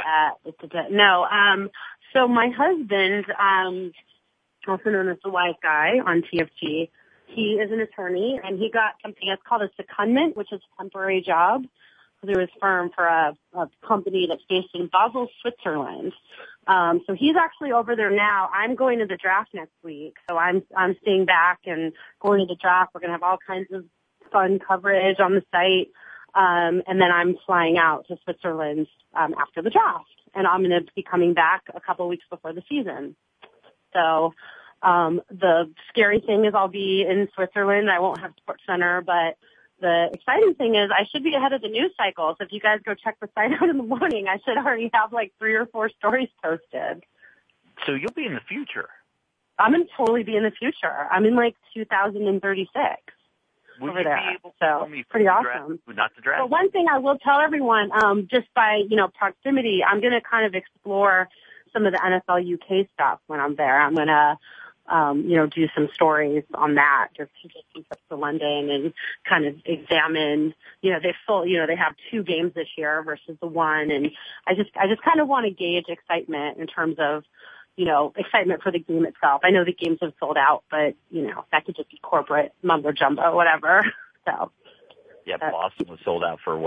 so my husband, also known as the White Guy on TFT, he is an attorney, and he got something that's called a secondment, which is a temporary job through his firm for a company that's based in Basel, Switzerland. So he's actually over there now. I'm going to the draft next week, so I'm staying back and going to the draft. We're going to have all kinds of fun coverage on the site, and then I'm flying out to Switzerland after the draft, and I'm going to be coming back a couple weeks before the season. So the scary thing is I'll be in Switzerland. I won't have SportsCenter, but the exciting thing is I should be ahead of the news cycle. So if you guys go check the site out in the morning, I should already have like 3 or 4 stories posted. So you'll be in the future. I'm going to totally be in the future. I'm in like 2036 over there. So pretty awesome. Not the draft. But one thing I will tell everyone, just by, proximity, I'm going to kind of explore some of the NFL UK stuff when I'm there. I'm going to do some stories on that, just to get some trips to London and kind of examine, they have 2 games this year versus the 1. And I just kind of want to gauge excitement in terms of, excitement for the game itself. I know the games have sold out, but, that could just be corporate mumbo jumbo, whatever. So. Yeah, Boston was sold out for,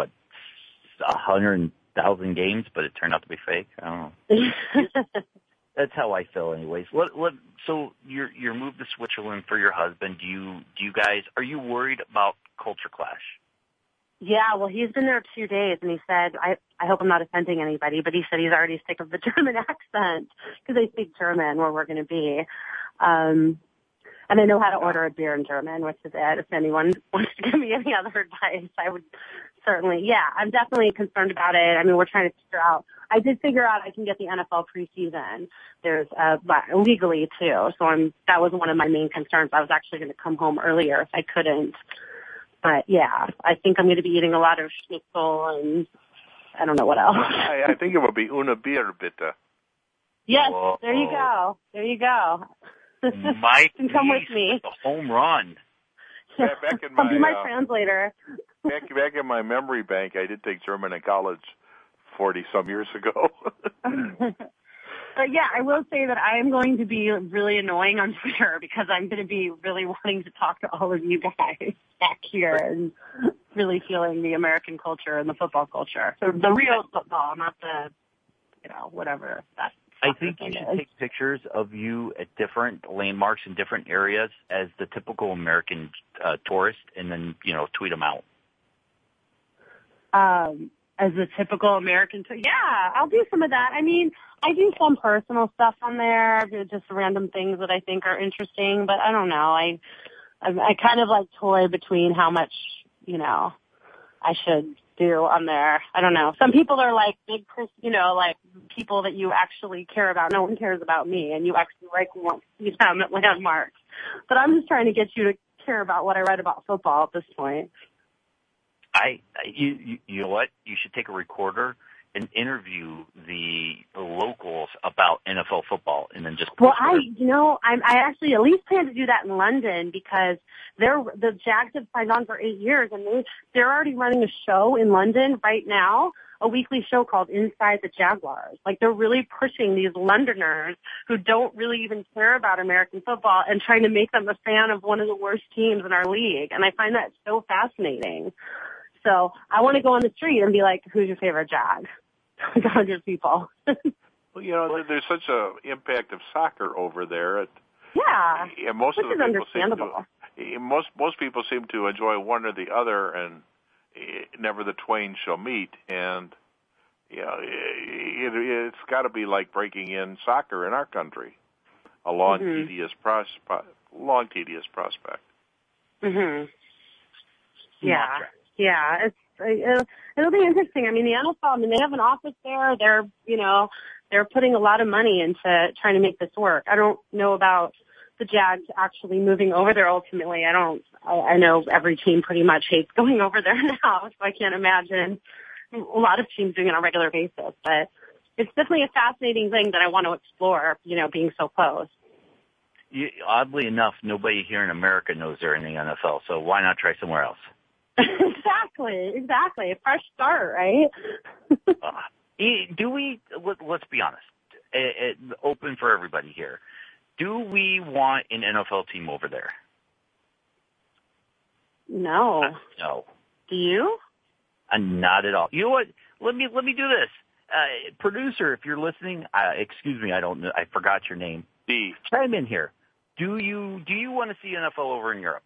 100,000 games, but it turned out to be fake. I don't know. That's how I feel anyways. So your move to Switzerland for your husband, do you guys, are you worried about culture clash? Yeah, well, he's been there 2 days, and he said, I hope I'm not offending anybody, but he said he's already sick of the German accent because they speak German where we're going to be. And I know how to order a beer in German, which is it. If anyone wants to give me any other advice, I would certainly, I'm definitely concerned about it. I mean, we're trying to figure out, I did figure out I can get the NFL preseason. There's, legally too. So that was one of my main concerns. I was actually going to come home earlier if I couldn't. But yeah, I think I'm going to be eating a lot of schnitzel and I don't know what else. I think it would be una Bier, bitte. Yes, Whoa. there you go. There you go. Mike come with me. The home run. Back in my, I'll be my translator. Back in my memory bank, I did take German in college 40-some years ago. But yeah, I will say that I am going to be really annoying on Twitter because I'm going to be really wanting to talk to all of you guys back here and really feeling the American culture and the football culture. So the real football, not the, whatever that. I think you should take pictures of you at different landmarks in different areas as the typical American tourist and then, tweet them out. As a typical American, I'll do some of that. I mean, I do some personal stuff on there, just random things that I think are interesting, but I don't know. I kind of like toy between how much, I should do on there. I don't know. Some people are like big, like people that you actually care about. No one cares about me, and you actually want them at landmarks. But I'm just trying to get you to care about what I write about football at this point. You know what? You should take a recorder and interview the locals about NFL football, and then just. Well, I actually at least plan to do that in London because the Jags have signed on for 8 years, and they're already running a show in London right now, a weekly show called Inside the Jaguars. Like they're really pushing these Londoners who don't really even care about American football and trying to make them a fan of one of the worst teams in our league, and I find that so fascinating. So I want to go on the street and be like, who's your favorite Jag? 100 people. Well, there's such a impact of soccer over there. Which is understandable. Most people seem to enjoy one or the other, and never the twain shall meet. And it's got to be like breaking in soccer in our country, a long, tedious prospect. Mhm. Yeah, it'll be interesting. I mean, the NFL, they have an office there. They're putting a lot of money into trying to make this work. I don't know about the Jags actually moving over there ultimately. I know every team pretty much hates going over there now, so I can't imagine a lot of teams doing it on a regular basis. But it's definitely a fascinating thing that I want to explore, being so close. Oddly enough, nobody here in America knows they're in the NFL, so why not try somewhere else? Exactly. A fresh start, right? Let's be honest, open for everybody here. Do we want an NFL team over there? No. No. Do you? Not at all. You know what? Let me do this. Producer, if you're listening, excuse me, I don't know. I forgot your name. D. Chime in here. Do you want to see NFL over in Europe?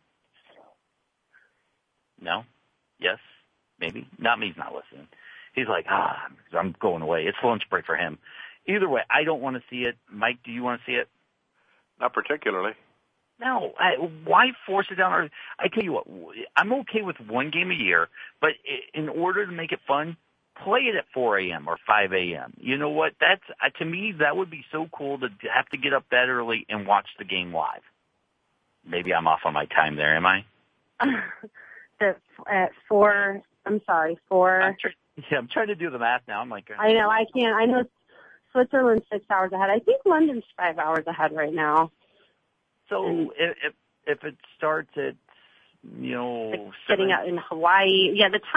No? Yes? Maybe? Not me, he's not listening. He's like, I'm going away. It's lunch break for him. Either way, I don't want to see it. Mike, do you want to see it? Not particularly. No. Why force it down? I tell you what, I'm okay with one game a year, but in order to make it fun, play it at 4 a.m. or 5 a.m. You know what? That's to me, that would be so cool to have to get up that early and watch the game live. Maybe I'm off on my time there, am I? At 4, I'm sorry, 4. I'm trying to do the math now. I'm like, I know, I can't. I know Switzerland's 6 hours ahead. I think London's 5 hours ahead right now. So if it starts at, sitting out in Hawaii, the time,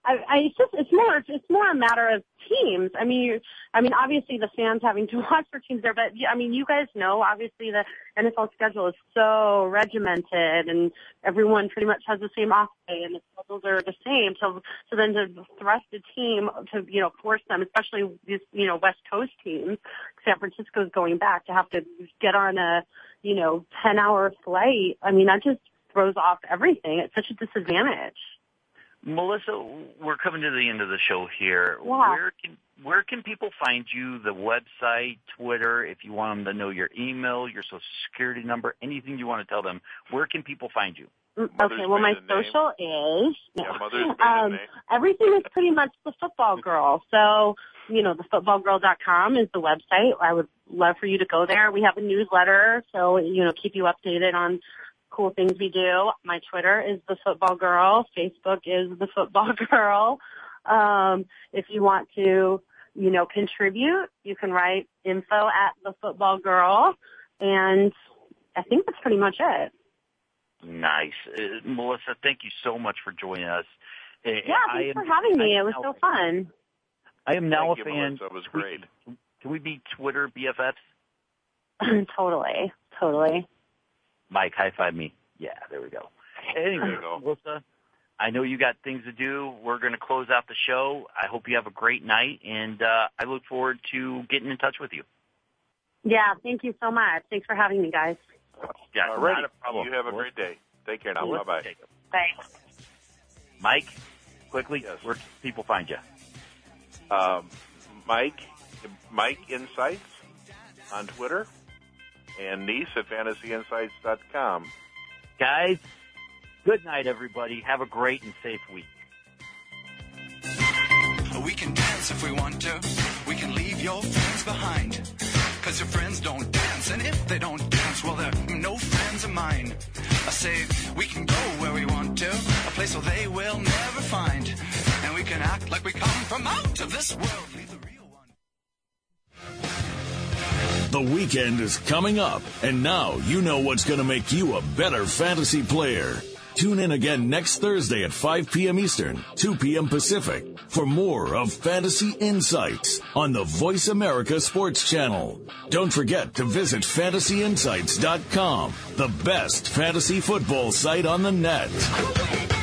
it's more a matter of teams. I mean, obviously the fans having to watch their teams there, but I mean, you guys know, obviously the NFL schedule is so regimented and everyone pretty much has the same off day and the schedules are the same. So then to thrust a team to, force them, especially these, West Coast teams, San Francisco's going back to have to get on a, 10-hour flight. I mean, that just throws off everything. It's such a disadvantage. Melissa, we're coming to the end of the show here. Yeah. Where can people find you? The website, Twitter, if you want them to know your email, your social security number, anything you want to tell them, where can people find you? Okay, well, my social is Mother's everything is pretty much The Football Girl. So, thefootballgirl.com is the website. I would love for you to go there. We have a newsletter, so keep you updated on cool things we do. My Twitter is The Football Girl. Facebook is The Football Girl. If you want to, contribute, you can write info at The Football Girl. And I think that's pretty much it. Nice. Melissa, thank you so much for joining us. Yeah, thanks for having me. It was so fun. I am now Thank a you, fan. Melissa. It was great. Can we be Twitter BFFs? Totally. Mike, high five me. Yeah, there we go. Anyway, Melissa, I know you got things to do. We're going to close out the show. I hope you have a great night, and I look forward to getting in touch with you. Yeah, thank you so much. Thanks for having me, guys. Yeah, not a problem. You have a great day. Take care now. Bye-bye. Thanks. Mike, quickly, where can people find you? Mike Insights on Twitter, and Niece at fantasyinsights.com. Guys, good night, everybody. Have a great and safe week. We can dance if we want to. We can leave your friends behind. 'Cause your friends don't dance, and if they don't dance, well, they're no friends of mine. I say we can go where we want to, a place where they will never find. And we can act like we come from out of this world. Leave the real one. The weekend is coming up, and now you know what's going to make you a better fantasy player. Tune in again next Thursday at 5 p.m. Eastern, 2 p.m. Pacific, for more of Fantasy Insights on the Voice America Sports Channel. Don't forget to visit fantasyinsights.com, the best fantasy football site on the net.